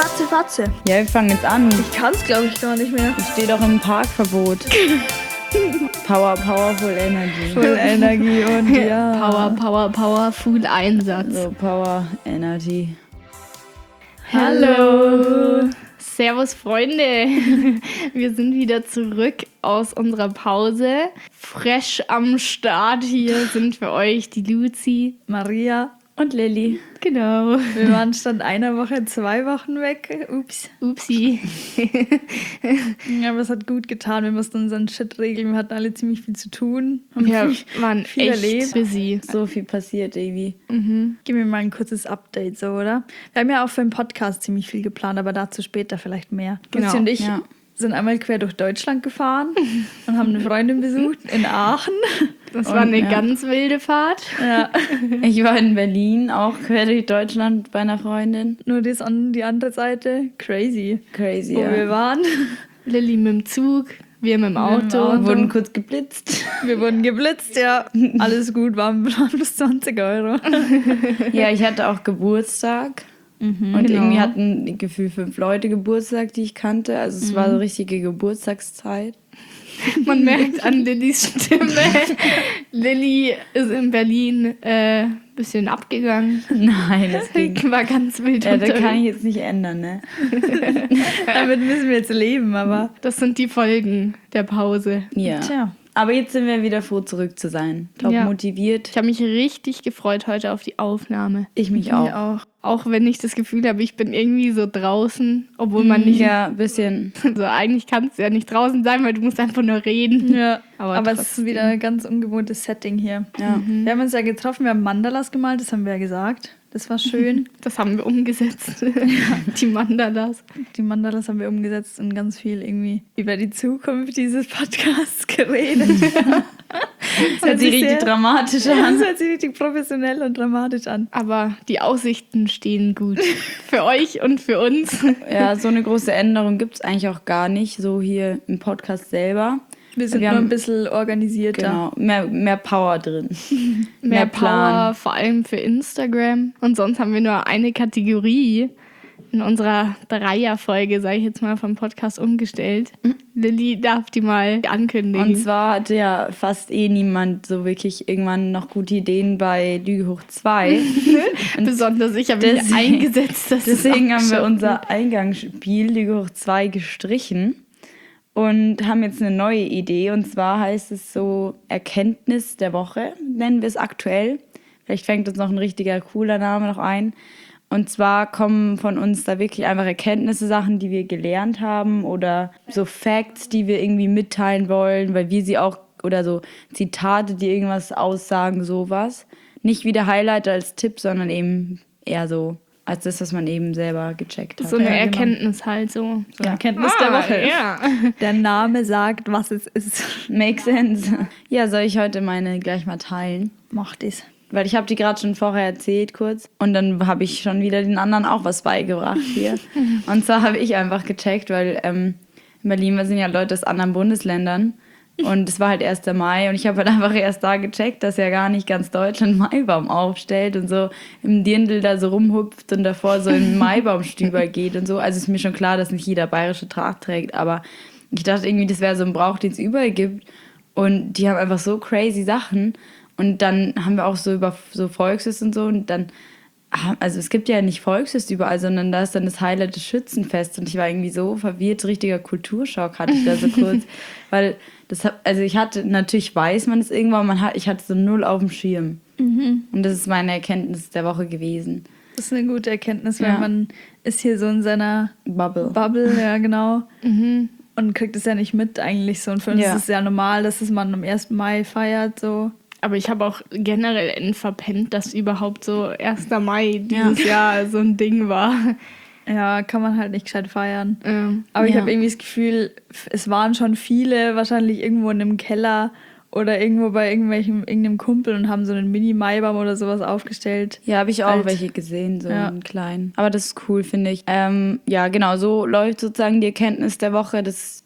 Fatze. Ja, wir fangen jetzt an. Ich kann's, glaube ich, gar nicht mehr. Ich stehe doch im Parkverbot. Powerful Energy. Full Energie und ja. Power, Full Einsatz. So, Power Energy. Hallo. Servus, Freunde. Wir sind wieder zurück aus unserer Pause. Fresh am Start hier sind für euch die Luzi. Maria. Und Lilly. Genau. Wir waren statt einer Woche 2 Wochen weg. Upsi. Ja, aber es hat gut getan. Wir mussten unseren Shit regeln. Wir hatten alle ziemlich viel zu tun. Wir waren viel echt erlebt. busy. So viel passiert irgendwie. Gib mir mal ein kurzes Update, so, oder? Wir haben ja auch für den Podcast ziemlich viel geplant, aber dazu später vielleicht mehr. Genau, Luzi und ich ja. sind einmal quer durch Deutschland gefahren und haben eine Freundin besucht in Aachen. Das war eine ja. ganz wilde Fahrt. Ja, Ich war in Berlin, auch quer durch Deutschland bei einer Freundin. nur das an die andere Seite. Crazy. Crazy, Wo ja. wir waren. Lilly mit dem Zug, wir mit dem Wir mit dem Auto. Auto. Wurden kurz geblitzt. Wir wurden geblitzt, ja. Alles gut, waren plus 20 €. Ja, ich hatte auch Geburtstag. Und genau. irgendwie hatten Gefühl 5 Leute Geburtstag, die ich kannte. Also es war so richtige Geburtstagszeit. Man merkt an Lillys Stimme. Lilly ist in Berlin bisschen abgegangen. Nein, das ging. War ganz wild Ja, das unterwegs. kann ich jetzt nicht ändern, ne? Damit müssen wir jetzt leben, aber. Das sind die Folgen der Pause. Ja. Tja. Aber jetzt sind wir wieder froh, zurück zu sein. Top Ja. motiviert. Ich habe mich richtig gefreut heute auf die Aufnahme. Ich mich auch. Auch wenn ich das Gefühl habe, ich bin irgendwie so draußen, obwohl man nicht... Ja, ein bisschen. Also eigentlich kannst du ja nicht draußen sein, weil du musst einfach nur reden. Ja, Aber aber es ist trotzdem. wieder ein ganz ungewohntes Setting hier. Ja. Wir haben uns ja getroffen, wir haben Mandalas gemalt, das haben wir ja gesagt. Das war schön. Das haben wir umgesetzt. Die Mandalas. Die Mandalas haben wir umgesetzt und ganz viel irgendwie über die Zukunft dieses Podcasts geredet. Das hört sich richtig dramatisch an. Das hört sich richtig professionell und dramatisch an. Aber die Aussichten stehen gut. Für euch und für uns. Ja, so eine große Änderung gibt es eigentlich auch gar nicht, so hier im Podcast selber. Wir sind Wir nur haben- ein bisschen organisierter. Genau, mehr Power drin. Mehr Plan. Power, vor allem für Instagram. Und sonst haben wir nur eine Kategorie in unserer Dreierfolge, sage ich jetzt mal, vom Podcast umgestellt. Lilly darf die mal ankündigen. Und zwar hatte ja fast niemand so wirklich irgendwann noch gute Ideen bei Lüge hoch 2. Besonders ich habe mich deswegen- eingesetzt, dass Deswegen es haben wir auch unser Eingangsspiel Lüge hoch 2 gestrichen und haben jetzt eine neue Idee. Und zwar heißt es so Erkenntnis der Woche, nennen wir es aktuell. Vielleicht fängt uns noch ein richtiger cooler Name noch ein. Und zwar kommen von uns da wirklich einfach Erkenntnisse, Sachen, die wir gelernt haben oder so Facts, die wir irgendwie mitteilen wollen, weil wir sie auch, oder so Zitate, die irgendwas aussagen, sowas. Nicht wie der Highlighter als Tipp, sondern eben eher so als das, was man eben selber gecheckt hat. so eine Ja, genau. Erkenntnis halt so. So eine Erkenntnis der Woche. Ja. Der Name sagt, was es ist. Makes sense. Ja, soll ich heute meine gleich mal teilen? Macht es. Weil ich habe die gerade schon vorher erzählt kurz und dann habe ich schon wieder den anderen auch was beigebracht hier. Und zwar habe ich einfach gecheckt, weil in Berlin sind ja Leute aus anderen Bundesländern und es war halt 1. Mai und ich habe halt einfach erst da gecheckt, dass ja gar nicht ganz Deutschland Maibaum aufstellt und so im Dirndl da so rumhupft und davor so im Maibaumstüber geht und so. Also ist mir schon klar, dass nicht jeder bayerische Tracht trägt, aber ich dachte irgendwie, das wäre so ein Brauch, den es überall gibt und die haben einfach so crazy Sachen. Und dann haben wir auch so über so Volksfest und so und dann, also es gibt ja nicht Volksfest überall, sondern da ist dann das Highlight des Schützenfest und ich war irgendwie so verwirrt, richtiger Kulturschock hatte ich da so kurz, weil also ich hatte, natürlich weiß man es irgendwann, ich hatte so null auf dem Schirm und das ist meine Erkenntnis der Woche gewesen. Das ist eine gute Erkenntnis, weil Ja. man ist hier so in seiner Bubble, ja genau. Und kriegt es ja nicht mit eigentlich so. Und für uns Ja. ist es ja normal, dass es man am 1. Mai feiert, so. Aber ich habe auch generell verpennt, dass überhaupt so 1. Mai dieses Jahr so ein Ding war. Ja, kann man halt nicht gescheit feiern. Ja. Aber ich Ja. habe irgendwie das Gefühl, es waren schon viele wahrscheinlich irgendwo in einem Keller oder irgendwo bei irgendeinem Kumpel und haben so einen Mini-Maibaum oder sowas aufgestellt. Ja, habe ich auch Alt. welche gesehen, so Ja. einen kleinen. Aber das ist cool, finde ich. Ja, genau, so läuft sozusagen die Erkenntnis der Woche. Das,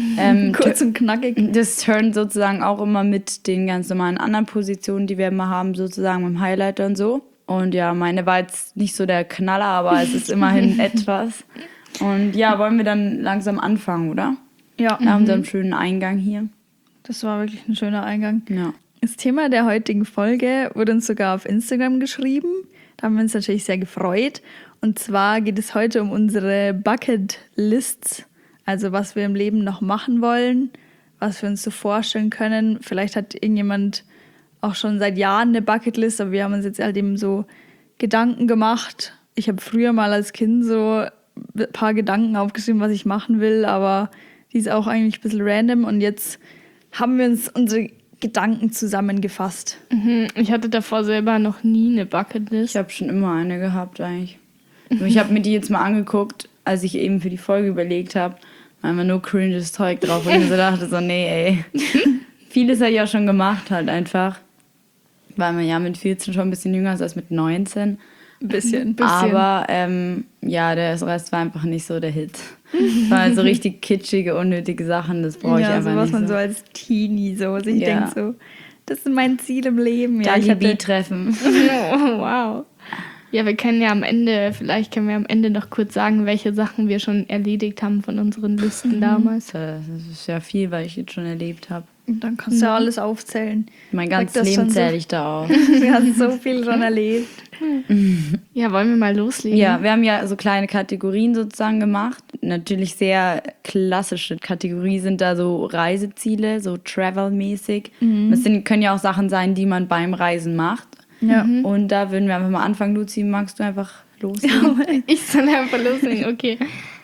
Kurz und knackig. das turnt sozusagen auch immer mit den ganz normalen anderen Positionen, die wir immer haben, sozusagen mit dem Highlighter und so. Und ja, meine war jetzt nicht so der Knaller, aber es ist immerhin etwas. Und ja, wollen wir dann langsam anfangen, oder? Ja, Wir haben so einen schönen Eingang hier. das war wirklich ein schöner Eingang. Ja. Das Thema der heutigen Folge wurde uns sogar auf Instagram geschrieben. Da haben wir uns natürlich sehr gefreut. Und zwar geht es heute um unsere Bucket Lists, also was wir im Leben noch machen wollen, was wir uns so vorstellen können. Vielleicht hat irgendjemand auch schon seit Jahren eine Bucketlist, aber wir haben uns jetzt halt eben so Gedanken gemacht. Ich habe früher mal als Kind so ein paar Gedanken aufgeschrieben, was ich machen will, aber die ist auch eigentlich ein bisschen random. Und jetzt haben wir uns unsere Gedanken zusammengefasst. Ich hatte davor selber noch nie eine Bucketlist. Ich habe schon immer eine gehabt eigentlich. Nur ich habe mir die jetzt mal angeguckt, als ich eben für die Folge überlegt habe. Einfach nur cringes Zeug drauf. Und ich so dachte so, nee, ey. Vieles habe ich auch schon gemacht halt einfach. Weil man ja mit 14 schon ein bisschen jünger ist als mit 19. Ein bisschen. Aber ja, der Rest war einfach nicht so der Hit. Weil so richtig kitschige, unnötige Sachen, das brauche ich ja, einfach so was nicht man so. so als Teenie so sich Ja. denkt so, das ist mein Ziel im Leben. Ja, ich hatte, treffen. Oh, wow. Ja, wir können ja vielleicht können wir am Ende noch kurz sagen, welche Sachen wir schon erledigt haben von unseren Listen damals. Das ist ja viel, weil ich jetzt schon erlebt habe. und dann kannst du ja alles aufzählen. Mein Sag ganzes das Leben schon so. zähle ich da auf. Du hast so viel schon erlebt. Ja, wollen wir mal loslegen? Ja, wir haben ja so kleine Kategorien sozusagen gemacht. Natürlich sehr klassische Kategorie sind da so Reiseziele, so Travel-mäßig. Das können ja auch Sachen sein, die man beim Reisen macht. Ja. Und da würden wir einfach mal anfangen. Luzi, magst du einfach loslegen? Ich soll einfach loslegen, okay.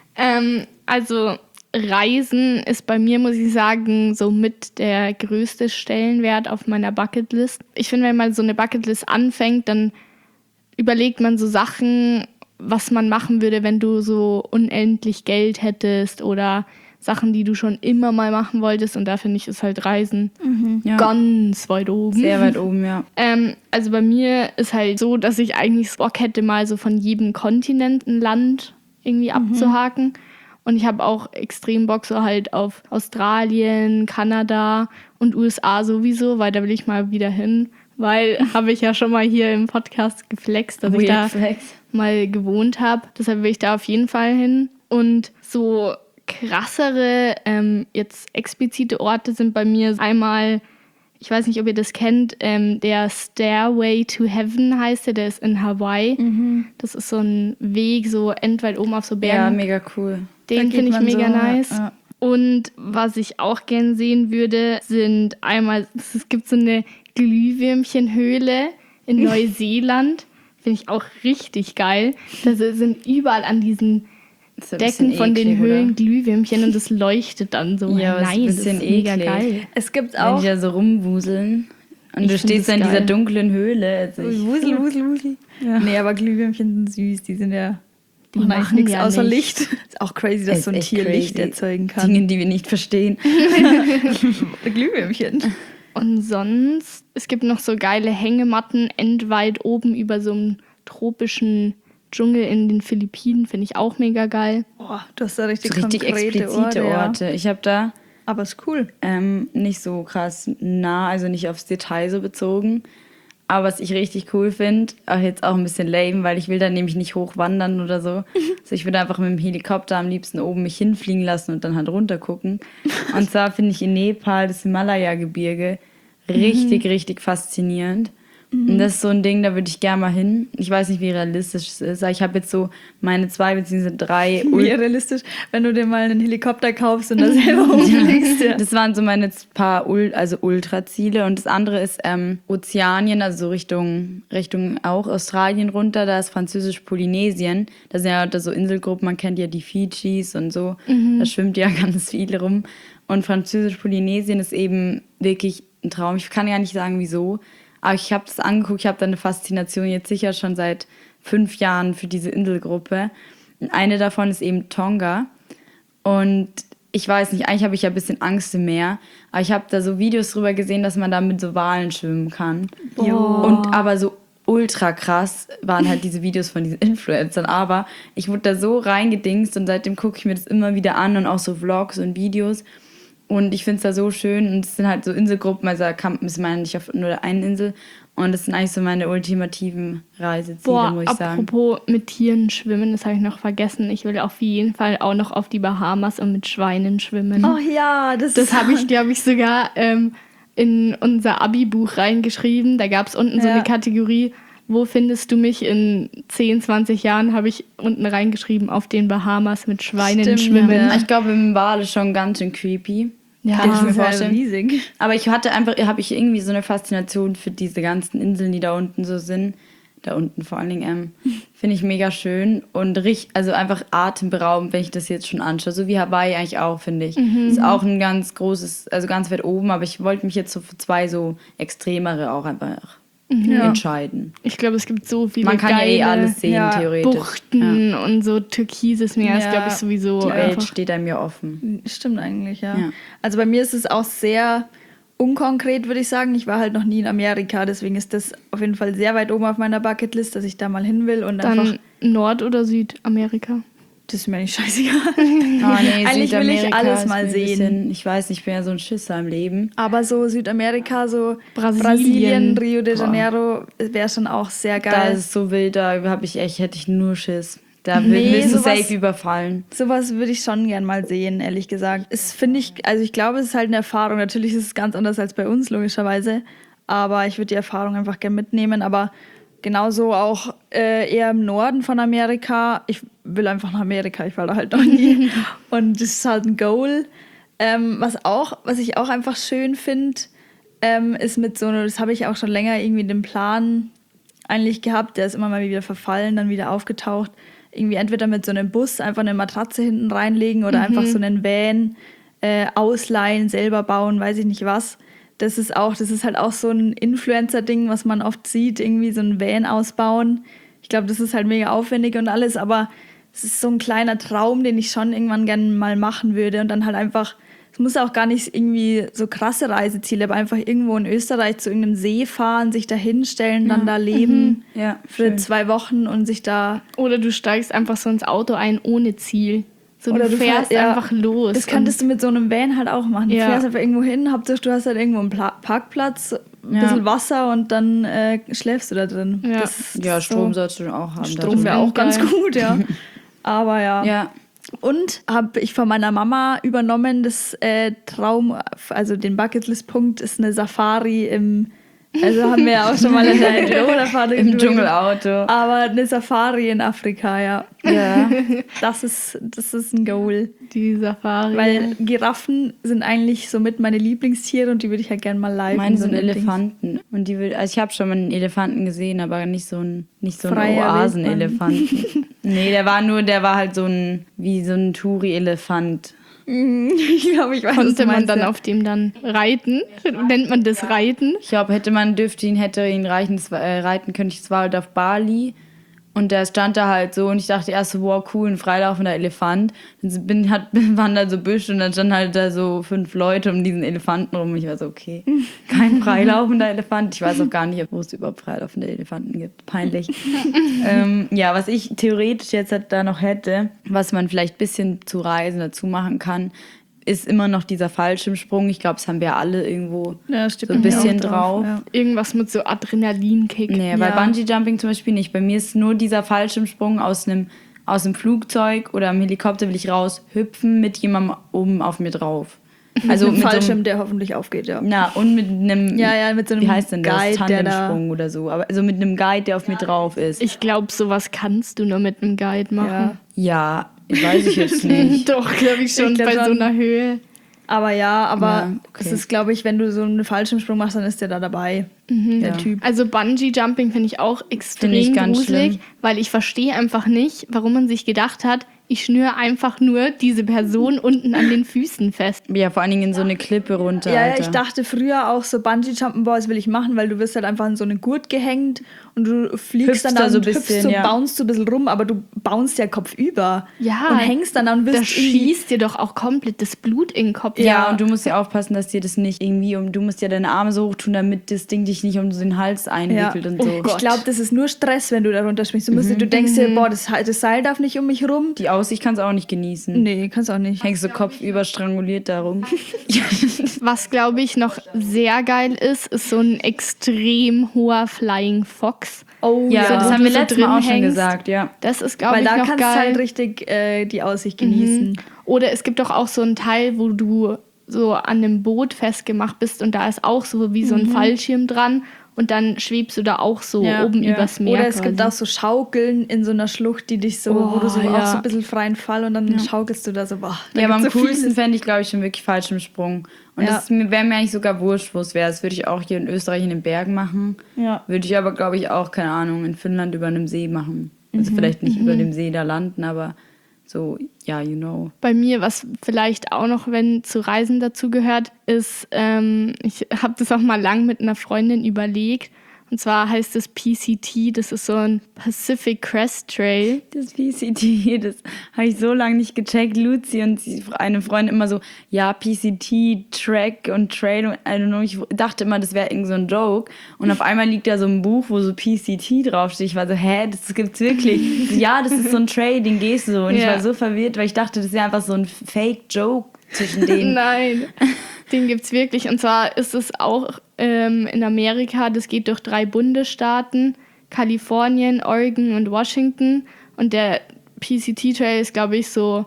Also Reisen ist bei mir, muss ich sagen, so mit der größte Stellenwert auf meiner Bucketlist. Ich finde, wenn man so eine Bucketlist anfängt, dann überlegt man so Sachen, was man machen würde, wenn du so unendlich Geld hättest oder Sachen, die du schon immer mal machen wolltest. Und da finde ich, ist halt Reisen Ja. ganz weit oben. Sehr weit oben, ja. Also bei mir ist halt so, dass ich eigentlich Bock hätte, mal so von jedem Kontinent ein Land irgendwie abzuhaken. Und ich habe auch extrem Bock so halt auf Australien, Kanada und USA sowieso, weil da will ich mal wieder hin. Weil habe ich ja schon mal hier im Podcast geflext, dass ich da Weird Flex. mal gewohnt habe. Deshalb will ich da auf jeden Fall hin. Und so krassere, jetzt explizite Orte sind bei mir einmal, ich weiß nicht, ob ihr das kennt, der Stairway to Heaven heißt der ist in Hawaii. Das ist so ein Weg, so endweit oben auf so Ja, Bergen. mega cool. Den Da finde geht ich man mega so, nice. ja. Und was ich auch gern sehen würde, sind einmal, es gibt so eine Glühwürmchenhöhle in Neuseeland. Finde ich auch richtig geil. Da sind überall an diesen Ist ein Decken bisschen von den eklig, Höhlen oder? Glühwürmchen und das leuchtet dann so. Ja, aber es ist ein Nein, das bisschen ist mega eklig. geil. Es gibt Wenn auch die da so rumwuseln. Und Ich du find stehst das da in dieser geil. dunklen Höhle. Also Wusel. Ja. Nee, aber Glühwürmchen sind süß, die sind ja Die machen eigentlich machen nichts ja außer nichts. Licht. Ist auch crazy, dass Ist so ein echt Tier crazy. Licht erzeugen kann. Dinge, die wir nicht verstehen. Glühwürmchen. Und sonst, es gibt noch so geile Hängematten endweit oben über so einem tropischen Dschungel in den Philippinen. Finde ich auch mega geil. Boah, du hast da richtig, So richtig konkrete explizite Orte. Ja. Ich habe da Aber ist cool. nicht so krass nah, also nicht aufs Detail so bezogen. Aber was ich richtig cool finde, auch jetzt auch ein bisschen lame, weil ich will da nämlich nicht hochwandern oder so. Also ich würde einfach mit dem Helikopter am liebsten oben mich hinfliegen lassen und dann halt runter gucken. Und zwar finde ich in Nepal das Himalaya-Gebirge richtig faszinierend. Und das ist so ein Ding, da würde ich gerne mal hin. Ich weiß nicht, wie realistisch es ist, aber ich habe jetzt so meine 2 bzw. 3 Wie realistisch, wenn du dir mal einen Helikopter kaufst und da selber hochfliegst. Ja. Das waren so meine paar Ultraziele. Und das andere ist Ozeanien, also so Richtung auch Australien runter. Da ist Französisch-Polynesien. Da sind ja da so Inselgruppen, man kennt ja die Fidschis und so. Da schwimmt ja ganz viel rum. Und Französisch-Polynesien ist eben wirklich ein Traum. Ich kann ja nicht sagen, wieso. Aber ich habe das angeguckt, ich habe da eine Faszination jetzt sicher schon seit 5 Jahren für diese Inselgruppe. Und eine davon ist eben Tonga. Und ich weiß nicht, eigentlich habe ich ja ein bisschen Angst im Meer. Aber ich habe da so Videos drüber gesehen, dass man da mit so Walen schwimmen kann. Jo. Und aber so ultra krass waren halt diese Videos von diesen Influencern. Aber ich wurde da so reingedingst und seitdem gucke ich mir das immer wieder an und auch so Vlogs und Videos. Und ich finde es da so schön. Und es sind halt so Inselgruppen, also da ist man nicht auf nur der einen Insel. Und das sind eigentlich so meine ultimativen Reiseziele, Boah, muss ich sagen. apropos mit Tieren schwimmen, das habe ich noch vergessen. Ich will auf jeden Fall auch noch auf die Bahamas und mit Schweinen schwimmen. Oh ja, das habe ich, glaube ich, sogar in unser Abi-Buch reingeschrieben. Da gab es unten so Ja. eine Kategorie, wo findest du mich in 10, 20 Jahren, habe ich unten reingeschrieben, auf den Bahamas mit Schweinen Stimmt, schwimmen. ja. Ich glaube, im Wal ist schon ganz schön creepy. Ja, Kann ich mir ist ja vorstellen. riesig. Aber habe ich irgendwie so eine Faszination für diese ganzen Inseln, die da unten so sind. Da unten vor allen Dingen. Finde ich mega schön und also einfach atemberaubend, wenn ich das jetzt schon anschaue. So wie Hawaii eigentlich auch, finde ich. Ist auch ein ganz großes, also ganz weit oben, aber ich wollte mich jetzt so für 2 so extremere auch einfach entscheiden. Ich glaube, es gibt so viele Man kann ja geile alles sehen, ja, theoretisch. Buchten und so türkises Meer. Das Ja. glaube ich sowieso Die Welt einfach. steht einem ja offen. Stimmt eigentlich, ja. Ja. Also bei mir ist es auch sehr unkonkret, würde ich sagen. Ich war halt noch nie in Amerika, deswegen ist das auf jeden Fall sehr weit oben auf meiner Bucketlist, dass ich da mal hin will und einfach, Dann Nord- oder Südamerika. das ist mir nicht scheißegal. Ah, nee, Eigentlich will ich Südamerika alles ist mal mir ein sehen. bisschen- ich weiß nicht, ich bin ja so ein Schisser im Leben. Aber so Südamerika, so Brasilien. Rio de Boah. Janeiro wäre schon auch sehr Da geil. ist es so wild, da hätte ich nur Schiss. Da Nee, willst du sowas- safe überfallen. Sowas würde ich schon gern mal sehen, ehrlich gesagt. Es finde ich, also ich glaube, es ist halt eine Erfahrung. Natürlich ist es ganz anders als bei uns, logischerweise. Aber ich würde die Erfahrung einfach gern mitnehmen. Aber genauso auch eher im Norden von Amerika. Ich will einfach nach Amerika, ich war da halt noch nie. Und das ist halt ein Goal. Was ich auch einfach schön finde, ist mit so, das habe ich auch schon länger irgendwie den Plan eigentlich gehabt. Der ist immer mal wieder verfallen, dann wieder aufgetaucht. Irgendwie entweder mit so einem Bus einfach eine Matratze hinten reinlegen oder einfach so einen Van ausleihen, selber bauen, weiß ich nicht was. Das ist halt auch so ein Influencer-Ding, was man oft sieht, irgendwie so ein Van ausbauen. Ich glaube, das ist halt mega aufwendig und alles, aber es ist so ein kleiner Traum, den ich schon irgendwann gerne mal machen würde und dann halt einfach, es muss auch gar nicht irgendwie so krasse Reiseziele, aber einfach irgendwo in Österreich zu irgendeinem See fahren, sich da hinstellen, dann da leben Ja, für schön. 2 Wochen und sich da... Oder du steigst einfach so ins Auto ein ohne Ziel. So, Oder du fährst ja, einfach los. Das könntest du mit so einem Van halt auch machen. Du Ja. fährst einfach irgendwo hin, Hauptsache du hast halt irgendwo einen Parkplatz, ein Ja. bisschen Wasser und dann schläfst du da drin. Ja. Ja, ist Strom so. sollst du auch haben. Strom wäre darüber. auch ganz Geil. gut, ja. Aber ja. Ja, Und habe ich von meiner Mama übernommen, das also den Bucketlist-Punkt ist eine Safari also haben wir ja auch schon mal in der Entweder-Fahrt im Dschungelauto. Aber eine Safari in Afrika, ja. Ja. Das ist ein Goal. Die Safari. Weil Giraffen sind eigentlich somit meine Lieblingstiere und die würde ich halt gerne mal live Meine in so sind einem Dings. Elefanten. Und also ich habe schon mal einen Elefanten gesehen, aber nicht so einen Freier Oasenelefanten. Nee, der war halt wie so ein Touri-Elefant. Ich glaube, ich weiß, was Konnte du man meinst, dann ja. auf dem dann reiten? Nennt man das Reiten? Ich glaube, hätte ihn reiten können. Ich war halt auf Bali und der stand da halt so und ich dachte erst so, wow, cool, ein freilaufender Elefant. Dann waren da so Büsche und dann standen halt da so 5 Leute um diesen Elefanten rum. Und ich war so, okay, kein freilaufender Elefant. Ich weiß auch gar nicht, wo es überhaupt freilaufende Elefanten gibt. Peinlich. Ja, was ich theoretisch jetzt halt da noch hätte, was man vielleicht ein bisschen zu Reisen dazu machen kann, ist immer noch dieser Fallschirmsprung. Ich glaube, das haben wir alle irgendwo Ja, steht so ein bei mir auch bisschen drauf. Ja. Irgendwas mit so Adrenalinkick. Nee, bei Ja. Bungee-Jumping zum Beispiel nicht. Bei mir ist nur dieser Fallschirmsprung aus einem Flugzeug oder am Helikopter will ich raus hüpfen mit jemandem oben auf mir drauf. Also Ein mit Fallschirm, so einem, der hoffentlich aufgeht, ja. und mit einem, Ja, mit so einem wie heißt denn das? Guide, der da... Tandemsprung oder so. Aber also mit einem Guide, der auf mir drauf ist. Ich glaube, sowas kannst du nur mit einem Guide machen. Ja. Ja, weiß ich jetzt nicht. Doch, glaube ich schon, Ich glaub bei so schon. einer Höhe. Aber Ja, okay. es ist, glaube ich, wenn du so einen Fallschirmsprung machst, dann ist der da dabei. Der Ja. Typ. Also Bungee-Jumping finde ich auch Finde extrem ich ganz gruselig, schlimm. weil ich verstehe einfach nicht, warum man sich gedacht hat, ich schnüre einfach nur diese Person unten an den Füßen fest. Ja, vor allen Dingen in so eine Klippe runter. Ja, Alter. ich dachte früher auch so Bungee-Jumpen, boah, das will ich machen, weil du wirst halt einfach in so eine Gurt gehängt und du fliegst Hüpfst dann da da so und ein hüpfst bisschen, so, ja. bounst so ein bisschen rum, aber du bounst ja kopfüber. Ja, Und hängst dann da und wirst Da irgendwie... schießt dir doch auch komplett das Blut in den Kopf. Ja, und du musst ja aufpassen, dass dir das nicht irgendwie du musst ja deine Arme so hoch tun, damit das Ding dich nicht um den Hals einwickelt und so. Ich glaube, das ist nur Stress, wenn du da runterspringst. Du denkst dir, boah, das Seil darf nicht um mich rum. Die Aussicht kannst du auch nicht genießen. Nee, kannst auch nicht. Hängst du kopfüber stranguliert da rum. Was, glaube ich, noch sehr geil ist so ein extrem hoher Flying Fox. Oh Ja, das wo haben du wir so letztes drin Mal auch schon hängst. gesagt, ja. Das ist, glaube Weil ich, da noch kannst du geil. halt richtig die Aussicht genießen. Oder es gibt doch auch so einen Teil, wo du so an einem Boot festgemacht bist und da ist auch so wie so ein Fallschirm dran und dann schwebst du da auch so oben übers Meer. Oder es gibt auch so Schaukeln in so einer Schlucht, die dich so, wo du so auch so ein bisschen freien Fall und dann schaukelst du da so, boah. Da Ja, aber am gibt's so coolsten vieles. fände ich, glaube ich, schon wirklich Fallschirmsprung. Und Ja. das wäre mir eigentlich sogar wurscht, wo es wäre. Das würde ich auch hier in Österreich in den Bergen machen. Ja. Würde ich aber, glaube ich, auch, keine Ahnung, in Finnland über einem See machen. Also vielleicht nicht über dem See da landen, aber so, ja, you know. Bei mir, was vielleicht auch noch, wenn zu Reisen dazu gehört, ist, ich habe das auch mal lang mit einer Freundin überlegt. Und zwar heißt es PCT, das ist so ein Pacific Crest Trail. Das PCT, das habe ich so lange nicht gecheckt. Lucy und eine Freundin immer so, ja, PCT, Track und Trail. Und I don't know, ich dachte immer, das wäre irgend so ein Joke. Und auf einmal liegt da so ein Buch, wo so PCT draufsteht. Ich war so, das gibt's wirklich. Ja, das ist so ein Trail, den gehst du. Und ich war so verwirrt, weil ich dachte, das wäre einfach so ein Fake-Joke zwischen denen. Nein, den gibt's wirklich. Und zwar ist es auch in Amerika, das geht durch 3 Bundesstaaten, Kalifornien, Oregon und Washington. Und der PCT-Trail ist, glaube ich, so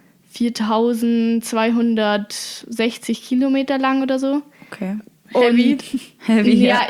4260 Kilometer lang oder so. Okay. Heavy. Heavy, Ja,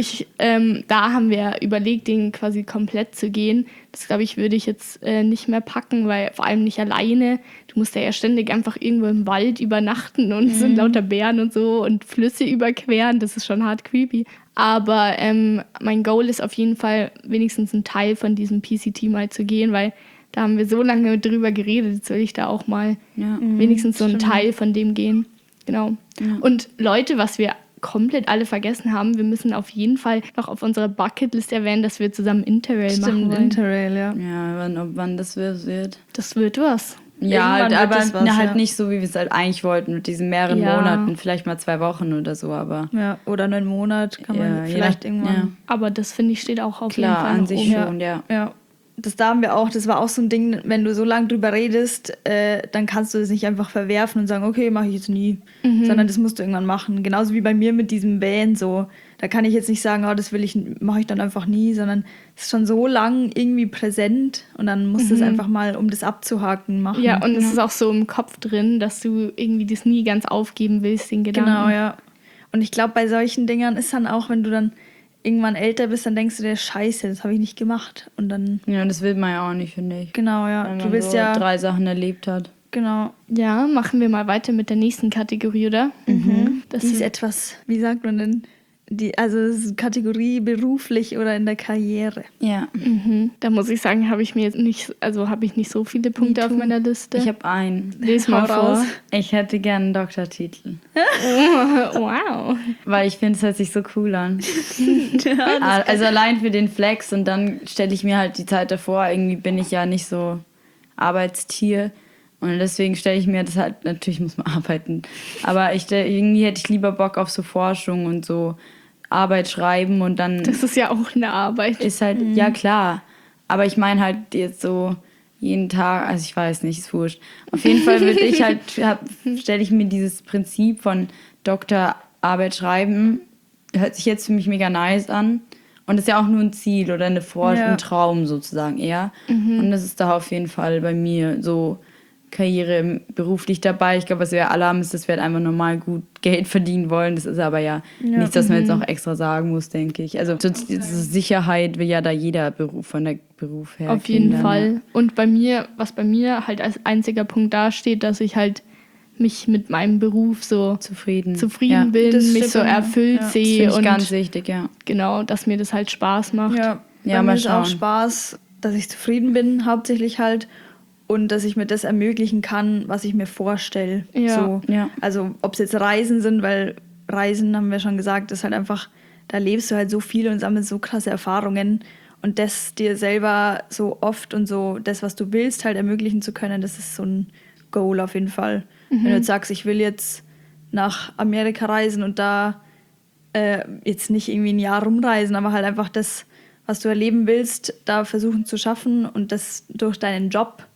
da haben wir überlegt, den quasi komplett zu gehen. Das, glaube ich, würde ich jetzt nicht mehr packen, weil vor allem nicht alleine. Du musst ja ständig einfach irgendwo im Wald übernachten und es sind lauter Bären und so und Flüsse überqueren. Das ist schon hart creepy. Aber mein Goal ist auf jeden Fall, wenigstens einen Teil von diesem PCT mal zu gehen, weil da haben wir so lange drüber geredet. Jetzt will ich da auch mal wenigstens so einen Teil von dem gehen. Genau. Ja. Und Leute, was wir komplett alle vergessen haben, wir müssen auf jeden Fall noch auf unserer Bucketlist erwähnen, dass wir zusammen Interrail machen wollen. Interrail, ja. Ja, wann das wird. Das wird was. Ja, Irgendwann aber wird das was, halt ja. nicht so, wie wir es halt eigentlich wollten, mit diesen mehreren Monaten, vielleicht mal 2 Wochen oder so, aber... Ja, oder 9 Monat kann man vielleicht irgendwann... Ja. Aber das, finde ich, steht auch auf jeden Klar, Fall an noch sich oben. schon, ja. Ja, das war auch so ein Ding, wenn du so lange drüber redest, dann kannst du es nicht einfach verwerfen und sagen, okay, mache ich jetzt nie, sondern das musst du irgendwann machen. Genauso wie bei mir mit diesem Van so. Da kann ich jetzt nicht sagen, das mache ich dann einfach nie, sondern es ist schon so lang irgendwie präsent und dann musst du es einfach mal, um das abzuhaken, machen. Ja, und es ist auch so im Kopf drin, dass du irgendwie das nie ganz aufgeben willst, den Gedanken. Genau, ja. Und ich glaube, bei solchen Dingern ist dann auch, wenn du dann irgendwann älter bist, dann denkst du dir, scheiße, das habe ich nicht gemacht. Und dann... Ja, das will man ja auch nicht, finde ich. Genau, ja. Wenn Du man willst so ja... 3 Sachen erlebt hat. Genau. Ja, machen wir mal weiter mit der nächsten Kategorie, oder? Das Die ist etwas, wie sagt man denn? Also das ist Kategorie beruflich oder in der Karriere. Ja. Da muss ich sagen, habe ich nicht so viele Punkte auf meiner Liste. Ich habe einen. Lies mal Hau vor. raus. Ich hätte gerne einen Doktortitel. Wow. Weil ich finde, es hört sich so cool an. Also allein für den Flex und dann stelle ich mir halt die Zeit davor, irgendwie bin ich ja nicht so Arbeitstier und deswegen stelle ich mir das halt, natürlich muss man arbeiten, aber irgendwie hätte ich lieber Bock auf so Forschung und so Arbeit schreiben und dann Das ist ja auch eine Arbeit. ist halt, ja klar, aber ich meine halt jetzt so jeden Tag, also ich weiß nicht, ist wurscht. Auf jeden Fall würde ich halt, stelle ich mir dieses Prinzip von Doktorarbeit schreiben, hört sich jetzt für mich mega nice an. Und das ist ja auch nur ein Ziel oder ein Traum sozusagen eher. Und das ist da auf jeden Fall bei mir so Karriere beruflich dabei. Ich glaube, was wir alle haben, ist, dass wir halt einfach normal gut Geld verdienen wollen. Das ist aber ja nichts, was man jetzt auch extra sagen muss, denke ich. Also Sicherheit will ja da jeder von der Beruf her. Auf jeden Fall. Und was bei mir halt als einziger Punkt dasteht, dass ich halt mich mit meinem Beruf so zufrieden bin, das mich so stimmt. erfüllt Das sehe finde ich und ganz wichtig, ja. genau, dass mir das halt Spaß macht. Ja, Ja, bei mal mir ist auch schauen. Spaß, dass ich zufrieden bin, hauptsächlich halt. Und dass ich mir das ermöglichen kann, was ich mir vorstelle. Ja. So. Ja. Also ob es jetzt Reisen sind, weil Reisen, haben wir schon gesagt, ist halt einfach, da lebst du halt so viel und sammelst so krasse Erfahrungen. Und das dir selber so oft und so das, was du willst, halt ermöglichen zu können, das ist so ein Goal auf jeden Fall. Wenn du jetzt sagst, ich will jetzt nach Amerika reisen und da jetzt nicht irgendwie ein Jahr rumreisen, aber halt einfach das, was du erleben willst, da versuchen zu schaffen und das durch deinen Job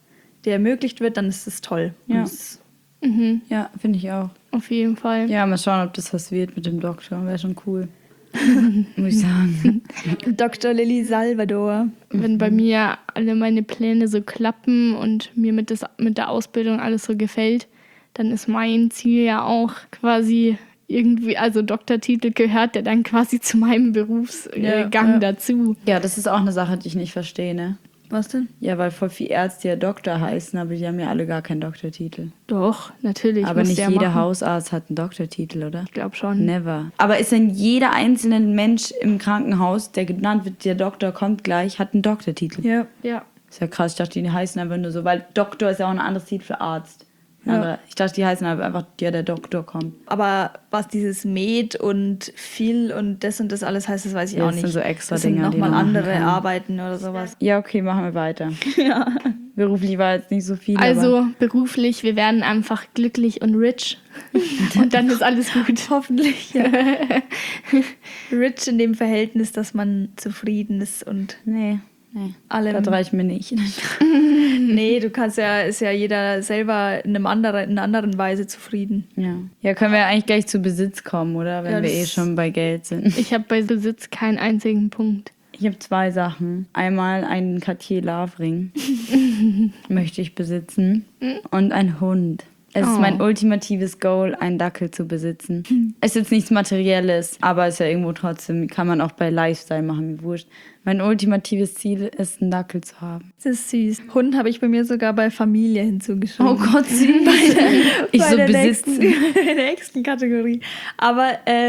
dir ermöglicht wird, dann ist das toll. Ja. Und das, Ja, finde ich auch. Auf jeden Fall. Ja, mal schauen, ob das was wird mit dem Doktor. Wäre schon cool. Muss ich sagen. Dr. Lilly Salvador. Wenn bei mir alle meine Pläne so klappen und mir mit der Ausbildung alles so gefällt, dann ist mein Ziel ja auch quasi irgendwie, also Doktortitel gehört ja dann quasi zu meinem Berufsgang dazu. Ja, das ist auch eine Sache, die ich nicht verstehe, ne? Was denn? Ja, weil voll viele Ärzte ja Doktor heißen, aber die haben ja alle gar keinen Doktortitel. Doch, natürlich. Aber musst nicht du ja jeder machen. Hausarzt hat einen Doktortitel, oder? Ich glaube schon. Never. Aber ist denn jeder einzelne Mensch im Krankenhaus, der genannt wird, der Doktor kommt gleich, hat einen Doktortitel? Ja. Ja. Ist ja krass, ich dachte, die heißen einfach nur so, weil Doktor ist ja auch ein anderes Titel für Arzt. Ich dachte, die heißen einfach, ja, der Doktor kommt. Aber was dieses Med und viel und das alles heißt, das weiß ich Ja, auch das nicht. sind so extra das sind Dinger, die nochmal man machen andere kann. Arbeiten oder sowas. Ja, okay, machen wir weiter. Beruflich war jetzt nicht so viel. aber Also beruflich, wir werden einfach glücklich und rich. Und dann ist alles gut. Hoffentlich. Ja. Rich in dem Verhältnis, dass man zufrieden ist und nee, allem. das reicht mir nicht. Nee, du kannst ja, ist ja jeder selber in einer anderen Weise zufrieden. Ja, können wir eigentlich gleich zu Besitz kommen, oder? Wenn Ja, wir das- schon bei Geld sind. Ich habe bei Besitz keinen einzigen Punkt. Ich habe 2 Sachen. Einmal einen Cartier Love Ring. Möchte ich besitzen. Und ein Hund. Es ist mein ultimatives Goal, einen Dackel zu besitzen. Es ist jetzt nichts Materielles, aber es ist ja irgendwo trotzdem, kann man auch bei Lifestyle machen, wie wurscht. Mein ultimatives Ziel ist, einen Dackel zu haben. Das ist süß. Hund habe ich bei mir sogar bei Familie hinzugeschrieben. Oh Gott, süß. Ich bei so der besitzen. der nächsten Kategorie. Aber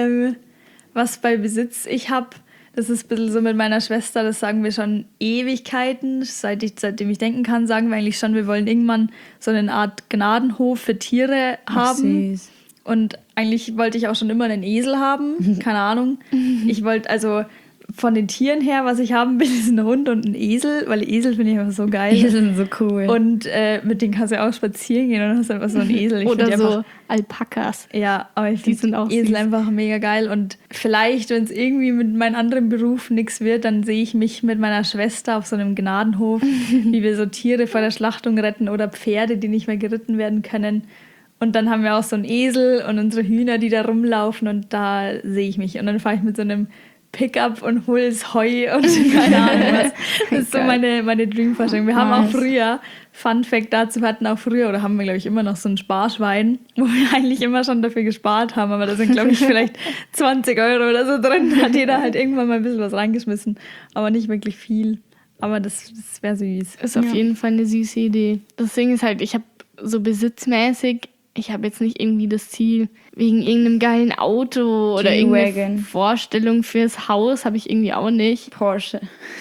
was bei Besitz ich habe, das ist ein bisschen so mit meiner Schwester, das sagen wir schon Ewigkeiten. Seitdem ich denken kann, sagen wir eigentlich schon, wir wollen irgendwann so eine Art Gnadenhof für Tiere haben. Süß. Und eigentlich wollte ich auch schon immer einen Esel haben. Keine Ahnung. Ich wollte also von den Tieren her, was ich haben will, ist ein Hund und ein Esel, weil Esel finde ich einfach so geil. Die sind so cool. Und mit denen kannst du ja auch spazieren gehen und hast einfach so einen Esel. Ich Oder find die so einfach, Alpakas. ja, aber ich Die sind finde auch Esel süß. einfach mega geil. Und vielleicht, wenn es irgendwie mit meinem anderen Beruf nichts wird, dann sehe ich mich mit meiner Schwester auf so einem Gnadenhof, wie wir so Tiere vor der Schlachtung retten oder Pferde, die nicht mehr geritten werden können. Und dann haben wir auch so einen Esel und unsere Hühner, die da rumlaufen und da sehe ich mich. Und dann fahre ich mit so einem Pickup und hol das Heu und keine Ahnung was. Das ist so meine Dreamvorstellung. Wir haben auch früher, Fun Fact dazu, wir hatten auch früher, oder haben wir glaube ich immer noch so ein Sparschwein, wo wir eigentlich immer schon dafür gespart haben, aber da sind glaube ich vielleicht 20 € oder so drin. Hat jeder halt irgendwann mal ein bisschen was reingeschmissen, aber nicht wirklich viel. Aber das wäre süß. Ist auf jeden Fall eine süße Idee. Das Ding ist halt, ich habe so besitzmäßig, ich habe jetzt nicht irgendwie das Ziel, wegen irgendeinem geilen Auto oder irgendeine G-Wagon. Vorstellung fürs Haus habe ich irgendwie auch nicht. Porsche.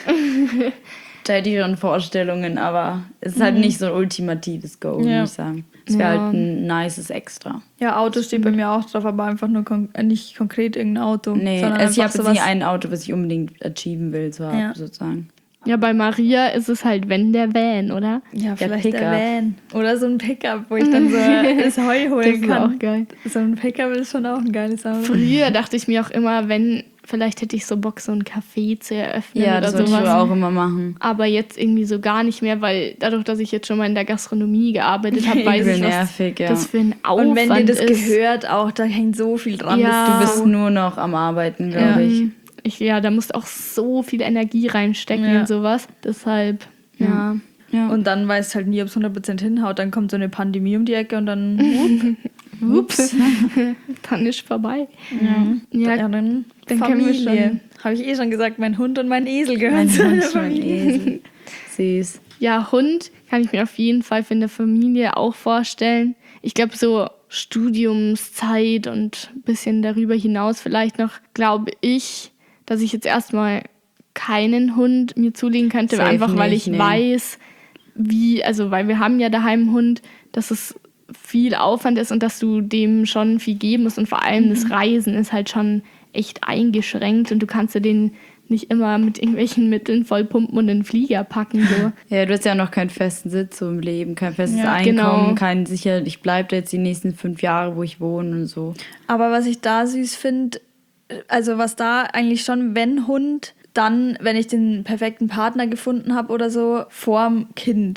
Da hätte ich schon Vorstellungen, aber es ist halt nicht so ein ultimatives Goal, Ja. muss ich sagen. Es wäre Ja. halt ein nices Extra. Ja, Auto steht bei mir auch drauf, aber einfach nur nicht konkret irgendein Auto. Nee, sondern also ich einfach habe jetzt nicht ein Auto, was ich unbedingt achieven will, zu haben, Ja. sozusagen. Ja, bei Maria ist es halt, wenn der Van, oder? Ja, Der vielleicht der Pickup. Van. Oder so ein Pickup, wo ich dann so das Heu holen Das kann. ist auch geil. So ein Pickup ist schon auch ein geiles Auto. Früher dachte ich mir auch immer, vielleicht hätte ich so Bock, so ein Café zu eröffnen Ja, oder das wollte ich sowas. auch immer machen. Aber jetzt irgendwie so gar nicht mehr, weil dadurch, dass ich jetzt schon mal in der Gastronomie gearbeitet habe, weiß Übel ich, was nervig, ja. das für ein Aufwand Und wenn dir das ist. gehört auch, da hängt so viel dran. Ja. Du bist nur noch am Arbeiten, glaube ich. Ja, da musst auch so viel Energie reinstecken Ja. in sowas. Deshalb, ja. Ja. Und dann weißt du halt nie, ob es 100% hinhaut. Dann kommt so eine Pandemie um die Ecke und dann Ups, dann ist vorbei. ja, Ja, dann können wir Familie. Habe ich schon gesagt, mein Hund und mein Esel gehören Mein zu einer Hund, mein Familie. Esel. Süß. ja, Hund kann ich mir auf jeden Fall für eine Familie auch vorstellen. Ich glaube, so Studiumszeit und ein bisschen darüber hinaus vielleicht noch, glaube ich, dass ich jetzt erstmal keinen Hund mir zulegen könnte, Safe einfach weil nicht, ich nee. weiß, weil wir haben ja daheim einen Hund, dass es viel Aufwand ist und dass du dem schon viel geben musst und vor allem das Reisen ist halt schon echt eingeschränkt und du kannst dir den nicht immer mit irgendwelchen Mitteln vollpumpen und in den Flieger packen. So. Ja, du hast ja noch keinen festen Sitz so im Leben, kein festes Ja, Einkommen, genau. kein sicher, ich bleibe da jetzt die nächsten 5 Jahre, wo ich wohne und so. Aber was ich da süß finde, also was da eigentlich schon, wenn Hund, dann, wenn ich den perfekten Partner gefunden habe oder so, vorm Kind.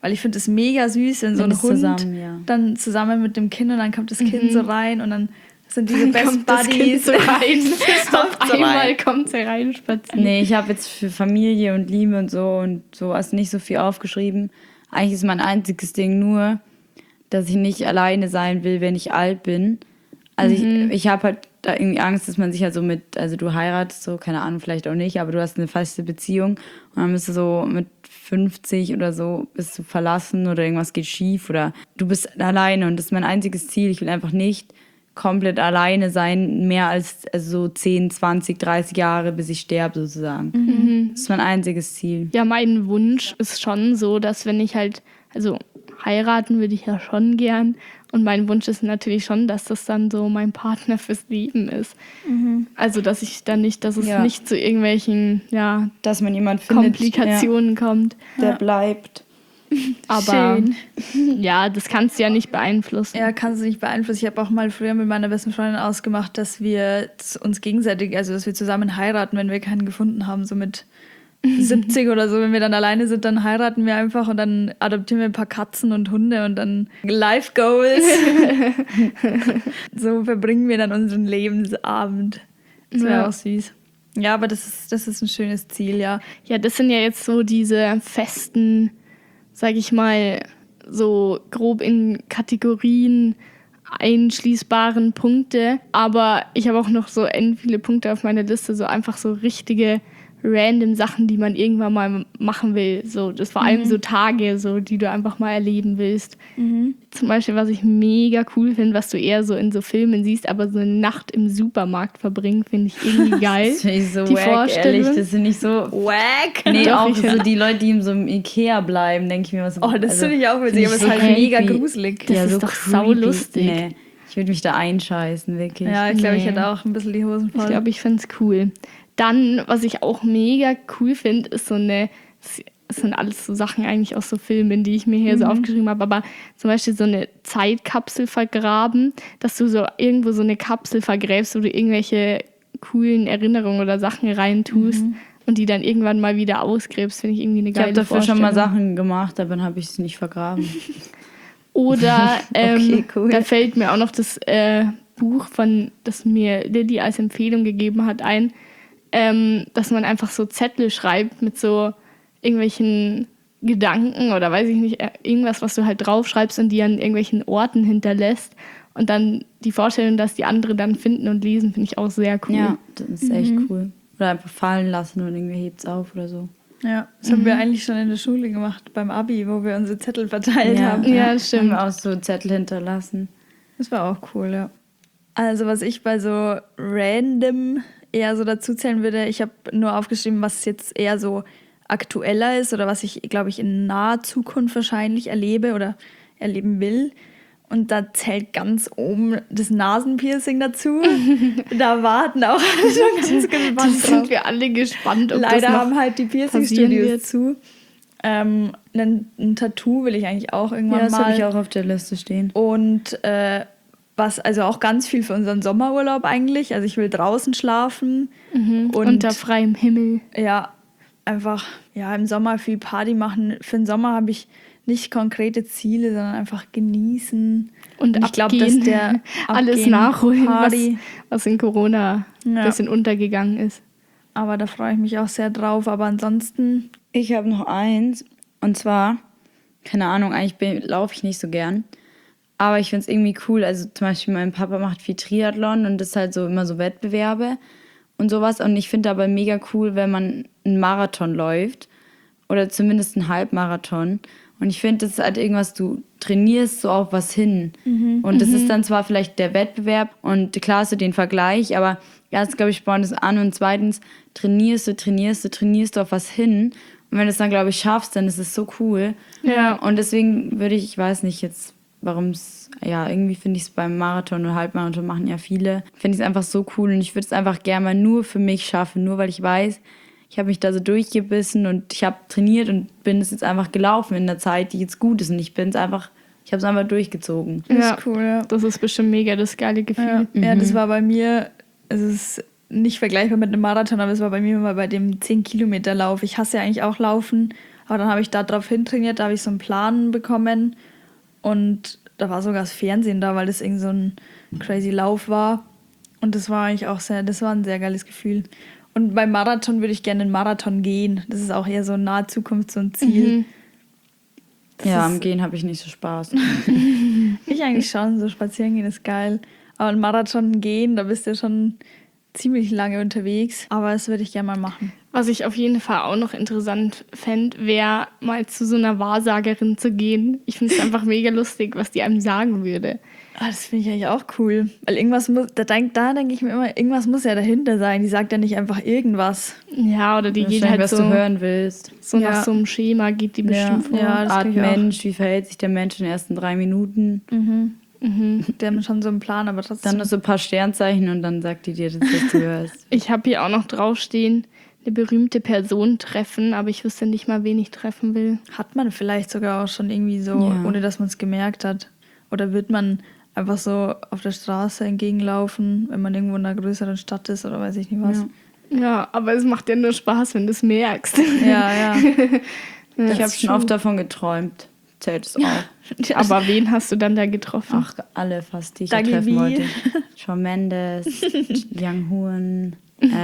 weil ich finde es mega süß, wenn so Wenn ein es Hund zusammen, ja. dann zusammen mit dem Kind und dann kommt das Kind so rein und dann sind diese Best Kommt das Kind Buddies. so rein. kommt Auf so einmal rein. kommt sie rein spazieren. Nee, ich habe jetzt für Familie und Liebe und sowas nicht so viel aufgeschrieben. Eigentlich ist mein einziges Ding nur, dass ich nicht alleine sein will, wenn ich alt bin. Also ich habe halt da irgendwie Angst, dass man sich halt so also du heiratest so, keine Ahnung, vielleicht auch nicht, aber du hast eine feste Beziehung und dann bist du so mit 50 oder so, bist du verlassen oder irgendwas geht schief oder du bist alleine und das ist mein einziges Ziel. Ich will einfach nicht komplett alleine sein, mehr als so 10, 20, 30 Jahre, bis ich sterbe sozusagen. Das ist mein einziges Ziel. Ja, mein Wunsch ist schon so, dass wenn ich halt, also heiraten würde ich ja schon gern. Und mein Wunsch ist natürlich schon, dass das dann so mein Partner fürs Leben ist. Also, dass ich dann nicht, dass es Ja. nicht zu irgendwelchen, ja, Dass man jemanden findet, Komplikationen kommt. der bleibt. Aber Schön. ja, das kannst du ja nicht beeinflussen. Ja, kannst du nicht beeinflussen. Ich habe auch mal früher mit meiner besten Freundin ausgemacht, dass wir uns gegenseitig, also dass wir zusammen heiraten, wenn wir keinen gefunden haben, so mit 70 oder so, wenn wir dann alleine sind, dann heiraten wir einfach und dann adoptieren wir ein paar Katzen und Hunde und dann Life Goals. So verbringen wir dann unseren Lebensabend. Das wäre Ja. auch süß. Ja, aber das ist ein schönes Ziel, ja. Ja, das sind ja jetzt so diese festen, sag ich mal, so grob in Kategorien einschließbaren Punkte. Aber ich habe auch noch so viele Punkte auf meiner Liste, so einfach so richtige random Sachen, die man irgendwann mal machen will. So, das vor allem so Tage, so, die du einfach mal erleben willst. Zum Beispiel, was ich mega cool finde, was du eher so in so Filmen siehst, aber so eine Nacht im Supermarkt verbringen, finde ich irgendwie geil. Das finde ich so Die wack, Vorstellung. ehrlich. Das finde ich so Wack! Nee, Doch, auch ich so find- die Leute, die in so einem Ikea bleiben, denke ich mir was. Oh, das finde ich auch witzig, find aber es so ist halt mega creepy. gruselig. Das ist doch saulustig. Nee, ich würde mich da einscheißen, wirklich. Ja, ich glaube, ich Nee. hätte auch ein bisschen die Hosen voll. Ich glaube, ich finde es cool. Dann, was ich auch mega cool finde, ist so eine, das sind alles so Sachen eigentlich aus so Filmen, die ich mir hier so aufgeschrieben habe, aber zum Beispiel so eine Zeitkapsel vergraben, dass du so irgendwo so eine Kapsel vergräbst, wo du irgendwelche coolen Erinnerungen oder Sachen reintust und die dann irgendwann mal wieder ausgräbst, finde ich irgendwie eine Ich habe geile dafür schon mal Vorstellung. Sachen gemacht, aber dann habe ich es nicht vergraben. Oder Okay, cool. da fällt mir auch noch das Buch von, das mir Lilly als Empfehlung gegeben hat, ein, dass man einfach so Zettel schreibt mit so irgendwelchen Gedanken oder weiß ich nicht, irgendwas, was du halt draufschreibst und die an irgendwelchen Orten hinterlässt. Und dann die Vorstellung, dass die andere dann finden und lesen, finde ich auch sehr cool. Ja, das ist echt cool. Oder einfach fallen lassen und irgendwie hebt es auf oder so. Ja, das haben wir eigentlich schon in der Schule gemacht, beim Abi, wo wir unsere Zettel verteilt haben. Ja, das stimmt. Haben wir auch so Zettel hinterlassen. Das war auch cool, ja. Also was ich bei so random eher so dazu zählen würde, ich habe nur aufgeschrieben, was jetzt eher so aktueller ist oder was ich, glaube ich, in naher Zukunft wahrscheinlich erlebe oder erleben will. Und da zählt ganz oben das Nasenpiercing dazu. Da warten auch alle schon ganz Da gespannt sind drauf. wir alle gespannt, ob Leider das noch haben halt die passieren Piercing-Studios wird. zu. Ein Tattoo will ich eigentlich auch irgendwann Ja, das mal. habe ich auch auf der Liste stehen. Und was also auch ganz viel für unseren Sommerurlaub eigentlich. Also ich will draußen schlafen und unter freiem Himmel. ja, einfach ja, im Sommer viel Party machen. Für den Sommer habe ich nicht konkrete Ziele, sondern einfach genießen. Und ich glaube, abgehen. dass der Alles Abgehen, nachholen, Party, was in Corona ein Ja. bisschen untergegangen ist. aber da freue ich mich auch sehr drauf. Aber ansonsten, Ich habe noch eins. Und zwar, keine Ahnung, eigentlich laufe ich nicht so gern. Aber ich finde es irgendwie cool. Also zum Beispiel mein Papa macht viel Triathlon und das ist halt so immer so Wettbewerbe und sowas. Und ich finde aber mega cool, wenn man einen Marathon läuft. Oder zumindest einen Halbmarathon. Und ich finde, das ist halt irgendwas, du trainierst so auf was hin. Und das ist dann zwar vielleicht der Wettbewerb und klar hast du den Vergleich, aber erst, glaube ich, spornt es an und zweitens trainierst du auf was hin. Und wenn du es dann, glaube ich, schaffst, dann ist es so cool. Ja. Und deswegen würde ich weiß nicht jetzt, warum es, ja, irgendwie finde ich es beim Marathon oder Halbmarathon machen ja viele, finde ich es einfach so cool und ich würde es einfach gerne mal nur für mich schaffen, nur weil ich weiß, ich habe mich da so durchgebissen und ich habe trainiert und bin es jetzt einfach gelaufen in der Zeit, die jetzt gut ist und ich habe es einfach durchgezogen. das Ja. ist cool, ja. Das ist bestimmt mega das geile Gefühl. Ja, ja, das war bei mir, es ist nicht vergleichbar mit einem Marathon, aber es war bei mir immer bei dem 10-Kilometer-Lauf. Ich hasse ja eigentlich auch Laufen, Aber dann habe ich da drauf hintrainiert, da habe ich so einen Plan bekommen und da war sogar das Fernsehen da, weil das irgend so ein crazy Lauf war. Und das war eigentlich auch das war ein sehr geiles Gefühl. Und beim Marathon würde ich gerne einen Marathon gehen. Das ist auch eher so in naher Zukunft so ein Ziel. Ja, am Gehen habe ich nicht so Spaß. Ich eigentlich schon, so spazieren gehen ist geil. Aber ein Marathon gehen, da bist du schon ziemlich lange unterwegs. Aber das würde ich gerne mal machen. Was ich auf jeden Fall auch noch interessant fände, wäre mal zu so einer Wahrsagerin zu gehen. Ich finde es einfach mega lustig, was die einem sagen würde. Ah, das finde ich eigentlich auch cool. Weil irgendwas muss, da denke ich mir immer, irgendwas muss ja dahinter sein. Die sagt ja nicht einfach irgendwas. Ja, oder die geht Wahrscheinlich, halt was so, du hören willst. so Ja. nach so einem Schema, geht die bestimmt vor. Ja, das Art denke ich auch. Mensch, wie verhält sich der Mensch in den ersten 3 Minuten? Die haben schon so einen Plan, aber trotzdem. Dann noch so ein paar Sternzeichen und dann sagt die dir, das, was du hörst. Ich habe hier auch noch draufstehen, eine berühmte Person treffen, aber ich wüsste nicht mal, wen ich treffen will. Hat man vielleicht sogar auch schon irgendwie so, Ja. ohne dass man es gemerkt hat. Oder wird man einfach so auf der Straße entgegenlaufen, wenn man irgendwo in einer größeren Stadt ist oder weiß ich nicht was. Ja, aber es macht ja nur Spaß, wenn du es merkst. Ja. Ich habe schon oft davon geträumt. Zählt es auch. Aber wen hast du dann da getroffen? Ach, alle fast, die ich Dagi treffen B. wollte. Shawn Mendes, Young Hoon,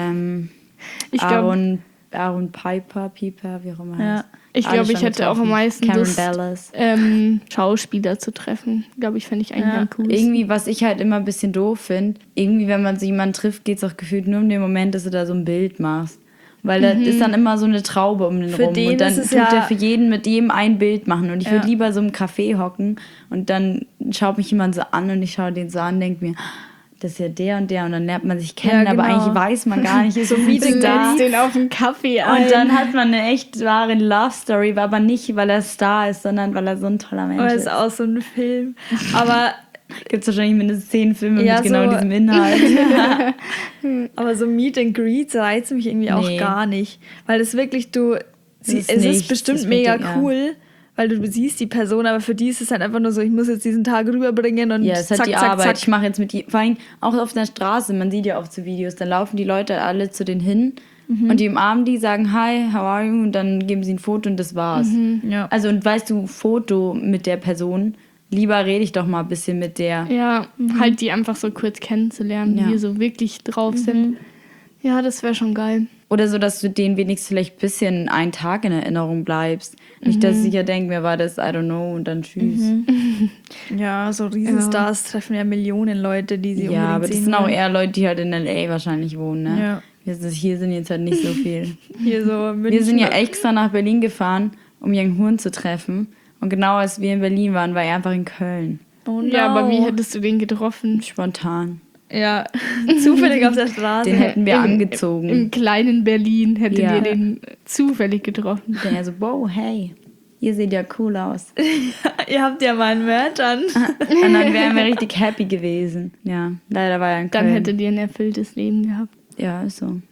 Ich glaub- Aaron Piper, wie auch immer Ja. heißt. Ich Alle glaube, ich schon hätte auch getroffen. am meisten Karen Lust, Dallas. Schauspieler zu treffen. Glaube ich, fände ich eigentlich Ja. am coolsten. Irgendwie, was ich halt immer ein bisschen doof finde, irgendwie, wenn man so jemanden trifft, geht es auch gefühlt nur um den Moment, dass du da so ein Bild machst. Weil da ist dann immer so eine Traube um den Für rum. den Und dann ist es tut ja- er für jeden mit jedem ein Bild machen. Und ich würde Ja. lieber so im Café hocken und dann schaut mich jemand so an und ich schaue den so an und denke mir, das ist ja der und der. Und dann lernt man sich kennen, Ja, genau. aber eigentlich weiß man gar nicht, ist so Du Meeting da. lädst den auf einen Kaffee ein. Und dann hat man eine echt wahre Love Story, aber nicht, weil er Star ist, sondern weil er so ein toller Mensch Aber es ist. ist auch so ein Film. Aber, Gibt es wahrscheinlich mindestens 10 Filme Ja, mit genau so- diesem Inhalt. aber so Meet and Greets reizt mich irgendwie auch Nee. gar nicht. Weil das wirklich, es ist ist nichts, bestimmt das mega wird- ja. cool, weil du siehst die Person, aber für die ist es halt einfach nur so, ich muss jetzt diesen Tag rüberbringen und Ja, es hat zack, die zack, Arbeit. zack. Ich mache jetzt vor allem auch auf der Straße, man sieht ja oft so Videos, dann laufen die Leute alle zu denen hin und die umarmen die, sagen Hi, how are you? Und dann geben sie ein Foto und das war's. Ja. Also und weißt du, Foto mit der Person, lieber rede ich doch mal ein bisschen mit der. Ja, halt die einfach so kurz kennenzulernen, Ja. die hier so wirklich drauf sind. Ja, das wäre schon geil. Oder so, dass du denen wenigstens vielleicht ein bisschen einen Tag in Erinnerung bleibst. Nicht, dass ich ja denke, mir war das, I don't know, und dann tschüss. Ja, so Riesenstars treffen ja Millionen Leute, die sie Ja, unbedingt aber das sehen sind auch wollen. eher Leute, die halt in L.A. wahrscheinlich wohnen, ne? Ja. Hier sind jetzt halt nicht so viel. Hier so Wir München. sind ja extra nach Berlin gefahren, um Young Hoon zu treffen. Und genau als wir in Berlin waren, war er einfach in Köln. Oh no. Ja, aber wie hättest du den getroffen? Spontan. Ja, zufällig auf der Straße. Den hätten wir Im angezogen. kleinen Berlin hättet Ja. ihr den zufällig getroffen. Der so, wow, hey, ihr seht ja cool aus. Ihr habt ja mal ein Merch an. Und dann wären wir richtig happy gewesen. Ja, leider war er in Köln. Dann hättet ihr ein erfülltes Leben gehabt. Ja, ist so.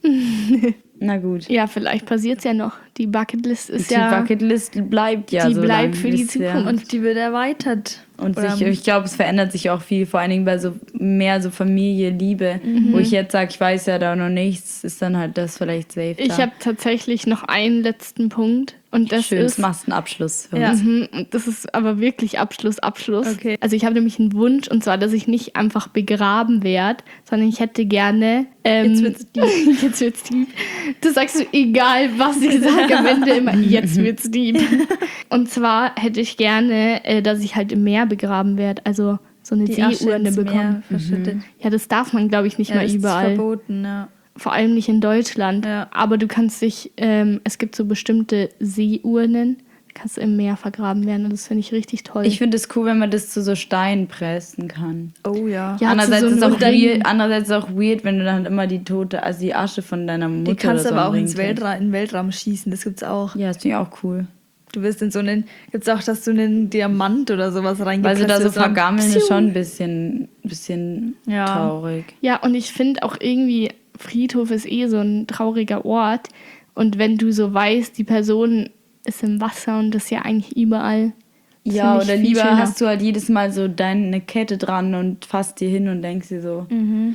Na gut. Ja, vielleicht passiert es ja noch. Die Bucketlist ist Die ja... Bucketlist bleibt ja Die so bleibt lang, für die bis, ja. Zukunft. Und die wird erweitert. Und Oder- ich glaube, es verändert sich auch viel, vor allen Dingen bei so mehr so Familie, Liebe, wo ich jetzt sage, ich weiß ja da noch nichts, ist dann halt das vielleicht safe. Ich habe tatsächlich noch einen letzten Punkt. Und das Schön, ist... machst einen Abschluss für Ja. uns. Und das ist aber wirklich Abschluss. Okay. Also ich habe nämlich einen Wunsch, und zwar, dass ich nicht einfach begraben werde, sondern ich hätte gerne... Jetzt wird's deep. Jetzt wird's deep. Das sagst du, egal was ich sage, am Ende immer, jetzt wird's deep. Und zwar hätte ich gerne, dass ich halt im Meer begraben werde, also so eine Die Asche Seeurne ins Meer bekommen. verschüttet. Ja, das darf man, glaube ich, nicht Ja, mal das ist überall. verboten, ja. Vor allem nicht in Deutschland. Ja. Aber du kannst dich, es gibt so bestimmte Seeurnen, kannst du im Meer vergraben werden und das finde ich richtig toll. Ich finde es cool, wenn man das zu so Steinen pressen kann. Oh ja. Ja, Andererseits, zu so ist einem auch weird, andererseits ist auch weird, wenn du dann immer die Tote, also die Asche von deiner Mutter Die kannst du oder so aber auch am ins Ring trägst. in den Weltraum schießen, das gibt's auch. Ja, das finde ich auch cool. Du wirst in so einen, gibt's auch, dass du einen Diamant oder sowas Weil reingepresst sie da so wirst, dann vergammeln, psiu. ist schon ein bisschen Ja. traurig. Ja, und ich finde auch irgendwie, Friedhof ist eh so ein trauriger Ort. Und wenn du so weißt, die Person ist im Wasser und das ist ja eigentlich überall. das Ja, find ich oder viel lieber schöner. hast du halt jedes Mal so deine Kette dran und fasst dir hin und denkst dir so,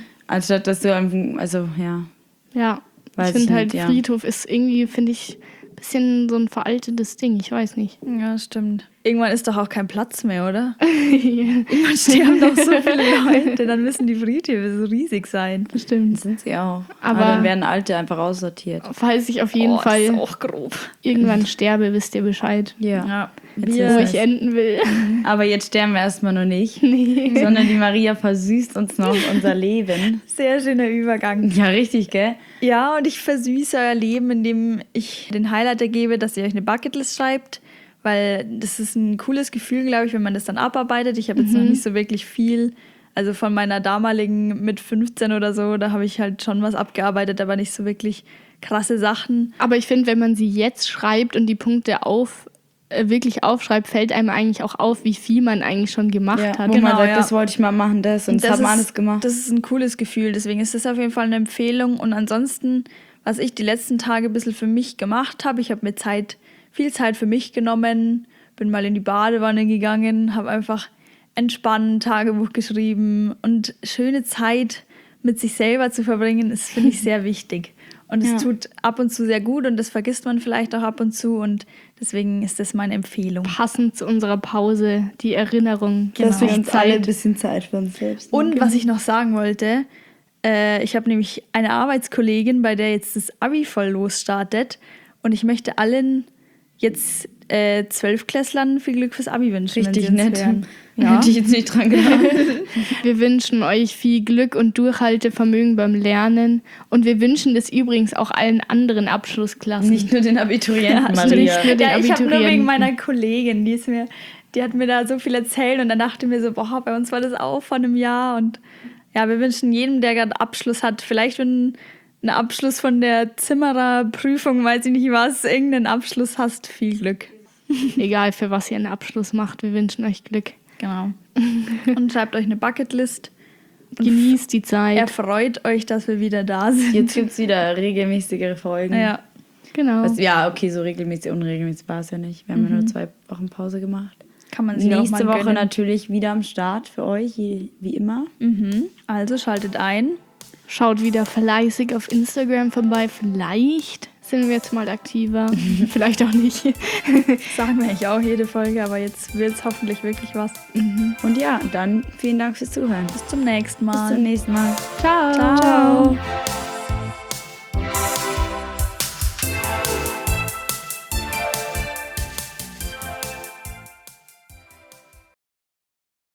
anstatt dass du einfach, also ja. Ja, Weiß ich ich finde halt, nicht, ja. Friedhof ist irgendwie, finde ich, bisschen so ein veraltetes Ding, ich weiß nicht. Ja, stimmt. Irgendwann ist doch auch kein Platz mehr, oder? Irgendwann sterben doch so viele Leute, dann müssen die Friedhöfe so riesig sein. Bestimmt. Sind sie auch. Aber dann werden Alte einfach aussortiert. Falls ich auf jeden Das Fall ist auch grob. irgendwann sterbe, wisst ihr Bescheid, Ja. Jetzt wo ist ich enden will. Aber jetzt sterben wir erstmal noch nicht, Nee. sondern die Maria versüßt uns noch unser Leben. Sehr schöner Übergang. Ja, richtig, gell? Ja, und ich versüße euer Leben, indem ich den Highlighter gebe, dass ihr euch eine Bucketlist schreibt, weil das ist ein cooles Gefühl, glaube ich, wenn man das dann abarbeitet. Ich habe jetzt noch nicht so wirklich viel, also von meiner damaligen mit 15 oder so, da habe ich halt schon was abgearbeitet, aber nicht so wirklich krasse Sachen. Aber ich finde, wenn man sie jetzt schreibt und die Punkte wirklich aufschreibt, fällt einem eigentlich auch auf, wie viel man eigentlich schon gemacht Ja, hat. wo Genau, man sagt, ja. das wollte ich mal machen, das und das haben wir alles gemacht. Das ist ein cooles Gefühl, deswegen ist das auf jeden Fall eine Empfehlung. Und ansonsten, was ich die letzten Tage ein bisschen für mich gemacht habe, ich habe mir viel Zeit für mich genommen, bin mal in die Badewanne gegangen, habe einfach entspannt Tagebuch geschrieben und schöne Zeit mit sich selber zu verbringen, ist, finde ich, sehr wichtig. Und es tut ab und zu sehr gut und das vergisst man vielleicht auch ab und zu und deswegen ist das meine Empfehlung. Passend zu unserer Pause, die Erinnerung. Dass wir sich uns alle ein bisschen Zeit für uns selbst nehmen. Und was ich noch sagen wollte, ich habe nämlich eine Arbeitskollegin, bei der jetzt das Abi voll losstartet und ich möchte allen jetzt 12-Klässlern viel Glück fürs Abi wünschen. Richtig wenn sie uns nett. hören. Ja. Hätte ich jetzt nicht dran gedacht. Wir wünschen euch viel Glück und Durchhaltevermögen beim Lernen. Und wir wünschen das übrigens auch allen anderen Abschlussklassen. Nicht nur den Abiturienten, Maria. nicht nur den Ja, ich habe nur Abiturienten. wegen meiner Kollegin, die hat mir da so viel erzählt und dann dachte ich mir so, boah, bei uns war das auch vor einem Jahr und ja, wir wünschen jedem, der gerade Abschluss hat, vielleicht wenn ein Abschluss von der Zimmererprüfung, weiß ich nicht was, irgendeinen Abschluss hast, viel Glück. Egal, für was ihr einen Abschluss macht, wir wünschen euch Glück. Genau. Und schreibt euch eine Bucketlist. Genießt die Zeit. Erfreut euch, dass wir wieder da sind. Jetzt gibt es wieder regelmäßigere Folgen. Ja. Genau. Ja, okay, so regelmäßig, unregelmäßig war es ja nicht. Wir haben ja nur 2 Wochen Pause gemacht. Kann man sich auch Nächste mal Woche gönnen. natürlich wieder am Start für euch, wie immer. Also schaltet ein. Schaut wieder fleißig auf Instagram vorbei. Vielleicht sind wir jetzt mal aktiver. Vielleicht auch nicht. Das sagen wir eigentlich auch jede Folge, aber jetzt wird es hoffentlich wirklich was. Und ja, dann vielen Dank fürs Zuhören. Bis zum nächsten Mal. Bis zum nächsten Mal. Ciao. Ciao.